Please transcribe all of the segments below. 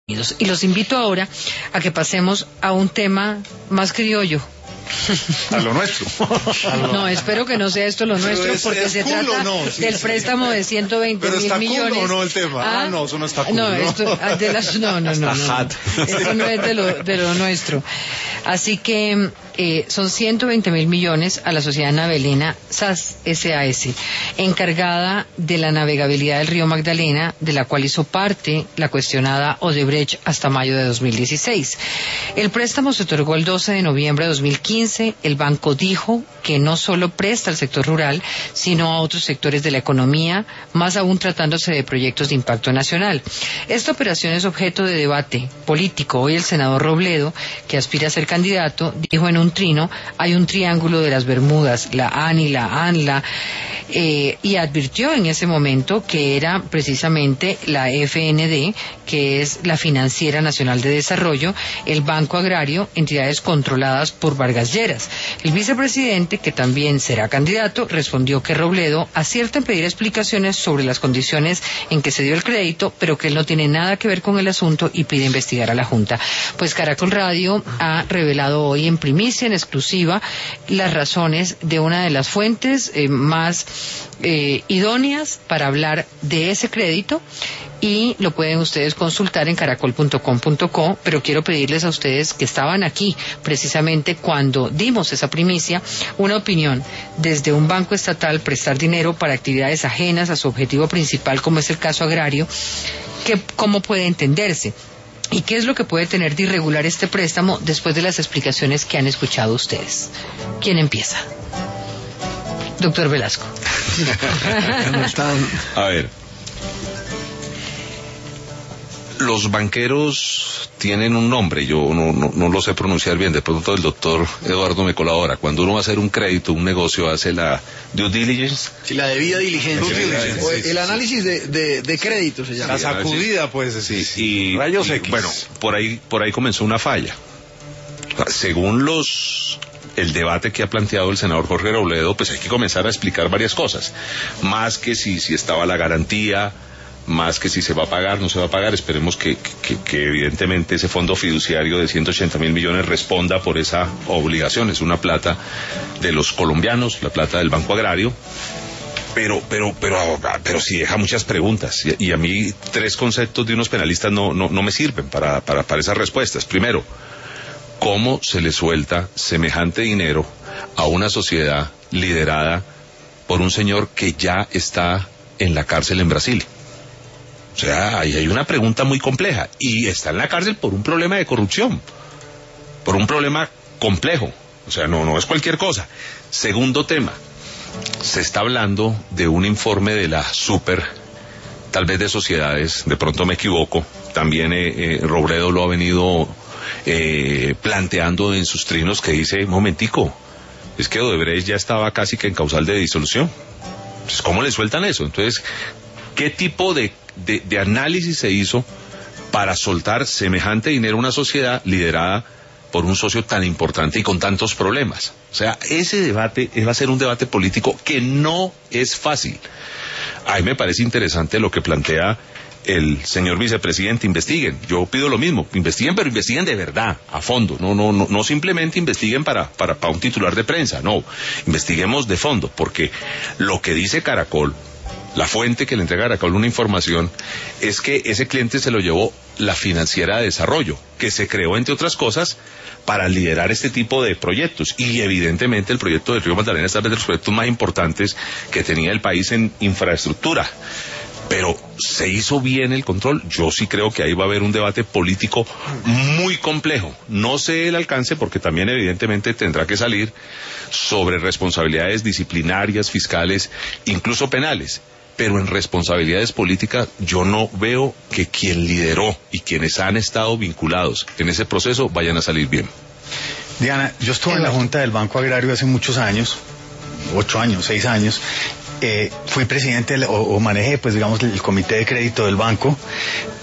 Y los invito ahora a que pasemos a un tema más criollo. A lo nuestro. No, espero que no sea esto lo nuestro, porque se trata del préstamo de 120 mil millones. Pero está cool, ¿no? El tema. No, eso no está cool. No, esto, no. Esto no es de lo nuestro. Así que son 120 mil millones a la sociedad navelina SAS, encargada de la navegabilidad del río Magdalena, de la cual hizo parte la cuestionada Odebrecht hasta mayo de 2016. El préstamo se otorgó el 12 de noviembre de 2015. El banco dijo que no solo presta al sector rural, sino a otros sectores de la economía, más aún tratándose de proyectos de impacto nacional. Esta operación es objeto de debate político. Hoy el senador Robledo, que aspira a ser candidato, dijo en un trino: hay un triángulo de las Bermudas, la ANI, la ANLA, y advirtió en ese momento que era precisamente la FND, que es la Financiera Nacional de Desarrollo, el Banco Agrario, entidades controladas por Vargas Lleras. El vicepresidente, que también será candidato, respondió que Robledo acierta en pedir explicaciones sobre las condiciones en que se dio el crédito, pero que él no tiene nada que ver con el asunto y pide investigar a la Junta. Pues Caracol Radio ha revelado hoy en primicia, en exclusiva, las razones de una de las fuentes más idóneas para hablar de ese crédito, y lo pueden ustedes consultar en caracol.com.co, pero quiero pedirles a ustedes que estaban aquí precisamente cuando dimos esa primicia, una opinión desde un banco estatal, prestar dinero para actividades ajenas a su objetivo principal, como es el caso agrario, que cómo puede entenderse. ¿Y qué es lo que puede tener de irregular este préstamo después de las explicaciones que han escuchado ustedes? ¿Quién empieza? Doctor Velasco. A ver, los banqueros tienen un nombre, yo no lo sé pronunciar bien, de pronto el doctor Eduardo me colabora. Cuando uno va a hacer un crédito, un negocio, hace la due diligence. Sí, la debida diligencia. El análisis de crédito se llama. La sacudida, pues, sí. Y rayos X. Bueno, por ahí comenzó una falla. Según el debate que ha planteado el senador Jorge Robledo, pues hay que comenzar a explicar varias cosas. Más que si estaba la garantía, más que si se va a pagar, no se va a pagar. Esperemos que evidentemente ese fondo fiduciario de 180 mil millones responda por esa obligación. Es una plata de los colombianos, la plata del Banco Agrario. Pero sí deja muchas preguntas. Y a mí 3 conceptos de unos penalistas no me sirven para esas respuestas. Primero, ¿cómo se le suelta semejante dinero a una sociedad liderada por un señor que ya está en la cárcel en Brasil? O sea, ahí hay una pregunta muy compleja. Y está en la cárcel por un problema de corrupción, por un problema complejo. O sea, no es cualquier cosa. Segundo tema, se está hablando de un informe de la Super, tal vez de sociedades, de pronto me equivoco. También Robledo lo ha venido planteando en sus trinos, que dice: momentico, es que Odebrecht ya estaba casi que en causal de disolución. Pues, ¿cómo le sueltan eso? Entonces, ¿qué tipo de análisis se hizo para soltar semejante dinero a una sociedad liderada por un socio tan importante y con tantos problemas? O sea, ese debate va a ser un debate político que no es fácil. A mí me parece interesante lo que plantea el señor vicepresidente: investiguen. Yo pido lo mismo, investiguen, pero investiguen de verdad, a fondo. No simplemente investiguen para un titular de prensa, no, investiguemos de fondo, porque lo que dice Caracol, la fuente que le entrega a Caracol una información, es que ese cliente se lo llevó la Financiera de Desarrollo, que se creó, entre otras cosas, para liderar este tipo de proyectos. Y evidentemente el proyecto del Río Magdalena es tal vez de los proyectos más importantes que tenía el país en infraestructura. Pero ¿se hizo bien el control? Yo sí creo que ahí va a haber un debate político muy complejo. No sé el alcance, porque también evidentemente tendrá que salir sobre responsabilidades disciplinarias, fiscales, incluso penales. Pero en responsabilidades políticas yo no veo que quien lideró y quienes han estado vinculados en ese proceso vayan a salir bien. Diana, yo estuve en la Junta del Banco Agrario hace muchos años, 8 años, 6 años. Fui presidente o manejé, pues digamos, el comité de crédito del banco.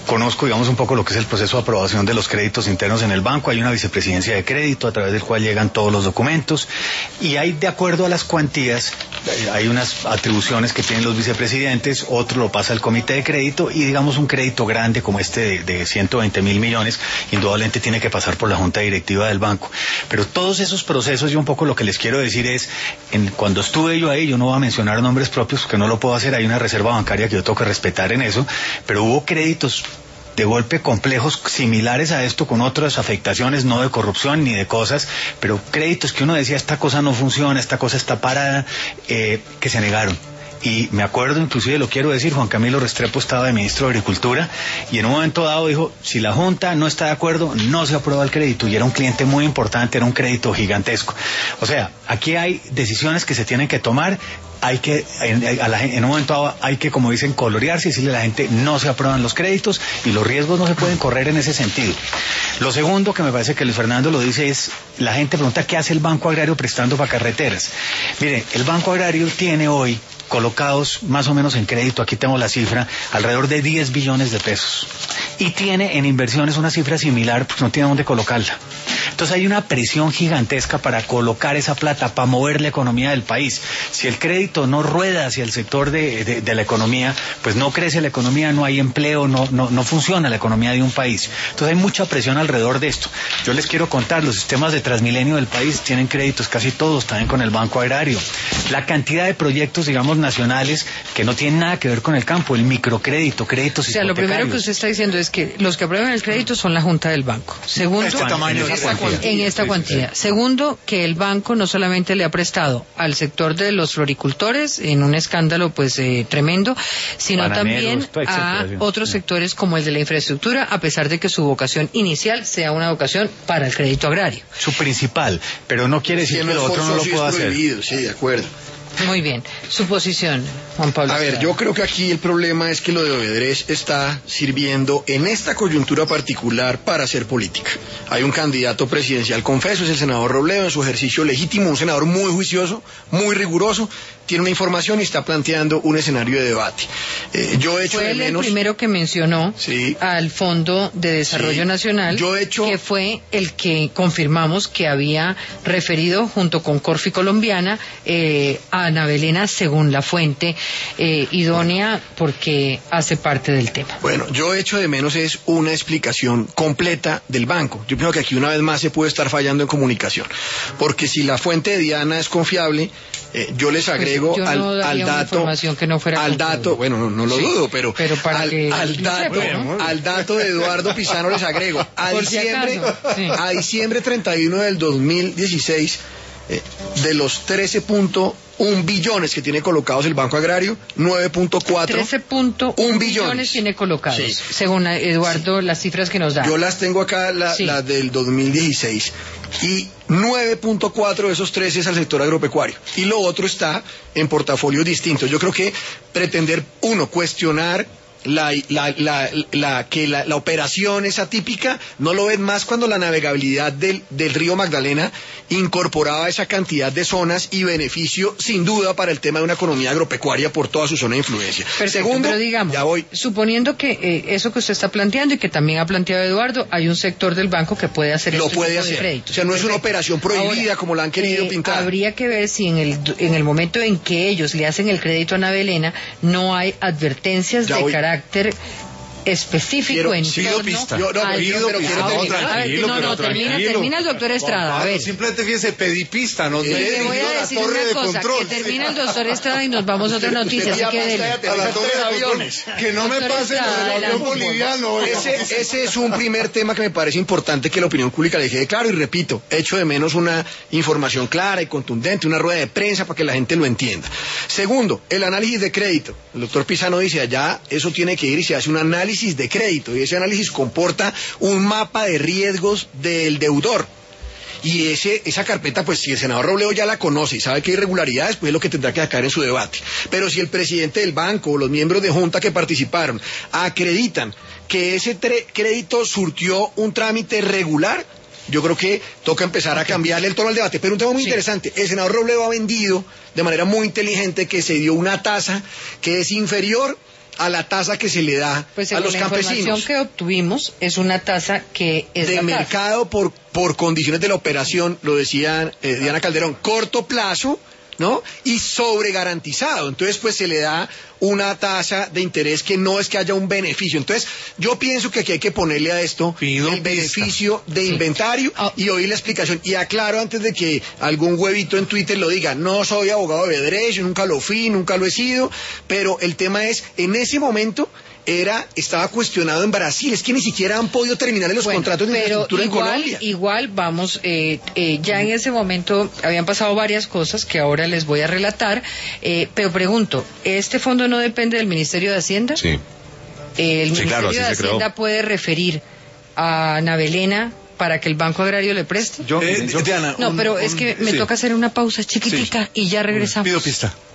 conozco, digamos, un poco lo que es el proceso de aprobación de los créditos internos en el banco. Hay una vicepresidencia de crédito a través del cual llegan todos los documentos y hay, de acuerdo a las cuantías, hay unas atribuciones que tienen los vicepresidentes, otro lo pasa al comité de crédito y, digamos, un crédito grande como este de 120 mil millones, indudablemente tiene que pasar por la junta directiva del banco. Pero todos esos procesos, yo un poco lo que les quiero decir es, cuando estuve yo ahí, yo no voy a mencionar nombres propios porque no lo puedo hacer, hay una reserva bancaria que yo tengo que respetar en eso, pero hubo créditos de golpe complejos similares a esto con otras afectaciones, no de corrupción ni de cosas, pero créditos que uno decía esta cosa no funciona, esta cosa está parada, que se negaron. Y me acuerdo, inclusive lo quiero decir, Juan Camilo Restrepo estaba de ministro de Agricultura y en un momento dado dijo, si la Junta no está de acuerdo, no se aprueba el crédito, y era un cliente muy importante, era un crédito gigantesco. O sea, aquí hay decisiones que se tienen que tomar, hay que, en un momento dado hay que, como dicen, colorearse y decirle a la gente, no se aprueban los créditos y los riesgos no se pueden correr en ese sentido. Lo segundo, que me parece que Luis Fernando lo dice, es, la gente pregunta, ¿qué hace el Banco Agrario prestando para carreteras? Mire, el Banco Agrario tiene hoy colocados más o menos en crédito, aquí tengo la cifra, alrededor de 10 billones de pesos. Y tiene en inversiones una cifra similar, pues no tiene dónde colocarla. Entonces hay una presión gigantesca para colocar esa plata, para mover la economía del país. Si el crédito no rueda hacia el sector de la economía, pues no crece la economía, no hay empleo, no funciona la economía de un país. Entonces hay mucha presión alrededor de esto. Yo les quiero contar, los sistemas de Transmilenio del país tienen créditos, casi todos, también con el Banco Agrario. La cantidad de proyectos, digamos, nacionales que no tienen nada que ver con el campo, el microcrédito, créditos hipotecarios. O sea, lo primero que usted está diciendo es que los que aprueban el crédito son la Junta del Banco. Segundo, en esta cuantía. Segundo, que el banco no solamente le ha prestado al sector de los floricultores en un escándalo pues tremendo, sino bananeros, también a otros sectores como el de la infraestructura, a pesar de que su vocación inicial sea una vocación para el crédito agrario. Su principal, pero no quiere decir que lo otro no lo pueda hacer. Sí, de acuerdo. Muy bien. Su posición, Juan Pablo. A ver, yo creo que aquí el problema es que lo de Odebrecht está sirviendo en esta coyuntura particular para hacer política. Hay un candidato presidencial, confeso, es el senador Robledo, en su ejercicio legítimo, un senador muy juicioso, muy riguroso, tiene una información y está planteando un escenario de debate. Yo echo fue de menos... el primero que mencionó al Fondo de Desarrollo Nacional, que fue el que confirmamos que había referido junto con Corfi Colombiana a Ana Belena según la fuente idónea, porque hace parte del tema. Bueno, yo echo de menos es una explicación completa del banco. Yo creo que aquí una vez más se puede estar fallando en comunicación, porque si la fuente de Diana es confiable, yo les agrego pues al dato, bueno, no lo dudo, pero para al dato de Eduardo Pisano les agrego, a diciembre 31 del 2016, de los 13.1 billones que tiene colocados el Banco Agrario, 9.4 13.1 billones tiene colocados, según Eduardo, las cifras que nos da. Yo las tengo acá, la del 2016, y 9.4 de esos 13 es al sector agropecuario, y lo otro está en portafolios distintos. Yo creo que pretender, cuestionar que la operación es atípica, no lo ven más cuando la navegabilidad del río Magdalena incorporaba esa cantidad de zonas y beneficio sin duda para el tema de una economía agropecuaria por toda su zona de influencia. Perfecto, segundo, pero digamos, suponiendo que eso que usted está planteando y que también ha planteado Eduardo, hay un sector del banco que puede hacer lo puede hacer. Crédito. O sea, no es una operación prohibida. Ahora, como la han querido pintar. Habría que ver si en el momento en que ellos le hacen el crédito a Ana Belena no hay advertencias de carácter específico en torno termina el doctor Estrada. A ver, simplemente fíjese, pedí pista, nos le voy a decir una cosa, que termina el doctor Estrada y nos vamos a otra noticia, así que dele. A la torre de aviones, que no me pase el avión boliviano. Ese es un primer tema que me parece importante que la opinión pública le quede claro, y repito, echo de menos una información clara y contundente, una rueda de prensa para que la gente lo entienda. Segundo, el análisis de crédito. El doctor Pisano dice, allá eso tiene que ir y se hace un análisis de crédito, y ese análisis comporta un mapa de riesgos del deudor. Y esa carpeta, pues si el senador Robledo ya la conoce y sabe que hay irregularidades, pues es lo que tendrá que sacar en su debate. Pero si el presidente del banco o los miembros de junta que participaron acreditan que ese crédito surtió un trámite regular, yo creo que toca empezar a cambiarle el tono al debate. Pero un tema muy interesante, el senador Robledo ha vendido de manera muy inteligente que se dio una tasa que es inferior a la tasa que se le da Pues a según los la campesinos. información que obtuvimos, es una tasa que es De la tasa. mercado por condiciones de la operación, lo decía Diana Calderón, corto plazo, ¿no? Y sobregarantizado. Entonces, pues se le da una tasa de interés que no es que haya un beneficio. Entonces, yo pienso que aquí hay que ponerle a esto el beneficio de inventario y oír la explicación. Y aclaro antes de que algún huevito en Twitter lo diga, no soy abogado de derecho, nunca lo fui, nunca lo he sido, pero el tema es, en ese momento estaba cuestionado en Brasil, es que ni siquiera han podido terminar los contratos de infraestructura en Colombia. Igual, vamos, ya en ese momento habían pasado varias cosas que ahora les voy a relatar, pero pregunto, ¿este fondo no depende del Ministerio de Hacienda? Sí. El Sí, claro, Ministerio así de se creó. Hacienda puede referir a Navelena para que el Banco Agrario le preste. Diana, No, pero es que me sí. toca hacer una pausa chiquitica y ya regresamos. Pido pista.